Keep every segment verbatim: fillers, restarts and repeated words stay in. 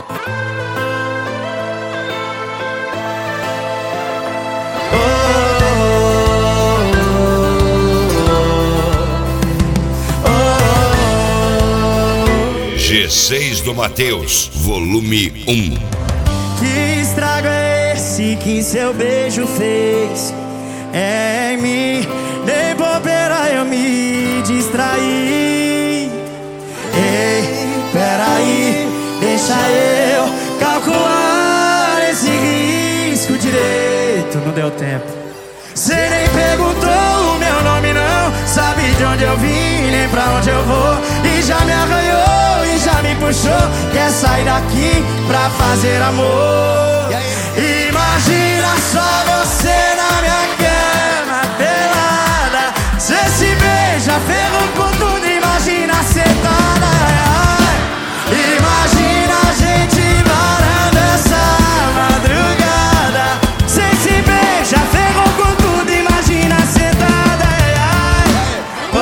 G seis do Mateus, volume um. Que estrago é esse que seu beijo fez em mim? Nem bobeira eu me distraí. Ei, peraí, deixa eu calcular esse risco direito. Não deu tempo. Cê nem perguntou o meu nome não, sabe de onde eu vim, nem pra onde eu vou. E já me arranhou e já me puxou, quer sair daqui pra fazer amor. Imagina só você na minha cama pelada, cê se beija, ferrou com tudo, imagina sentada. Imagina a gente varando essa madrugada, cê se beija, ferrou com tudo, imagina sentada. Oh,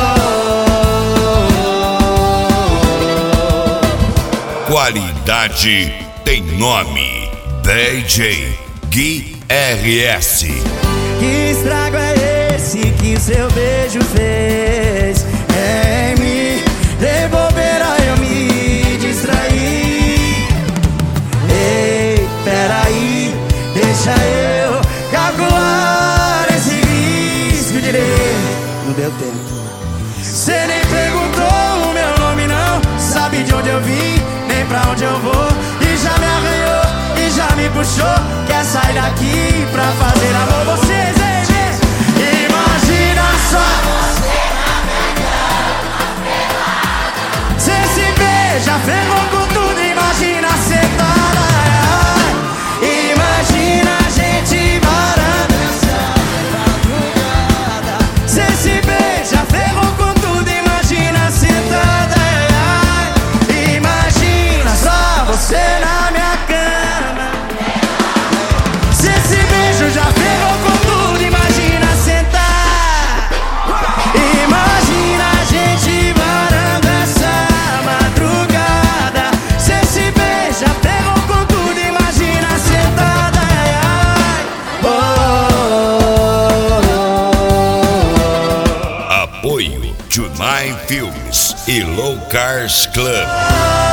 oh, oh. Qualidade tem nome. D J Gui R S. Que estrago é esse que seu beijo fez em mim? De bobeira eu me distraí. Ei, peraí, deixa eu calcular esse risco direito. Não deu tempo. Cê nem perguntou o meu nome não, sabe de onde eu vim, nem pra onde eu vou. E já me arranhou e já me puxou, quer sair daqui pra fazer amor. Vocês, hein, gente? Imagina só você na minha cama pelada, cê se beija, ferrou com tudo, imagina sentada. Imagina a gente varando essa madrugada, cê se beija, ferrou com tudo, imagina sentada. Imagina só você na minha cama, cê se beija, já ferrou com tudo, imagina sentar. Imagina a gente varando essa madrugada, cê se beija, ferrou com tudo, imagina sentada. Oh, oh, oh. Apoio Junai Filmes e Low Cars Club.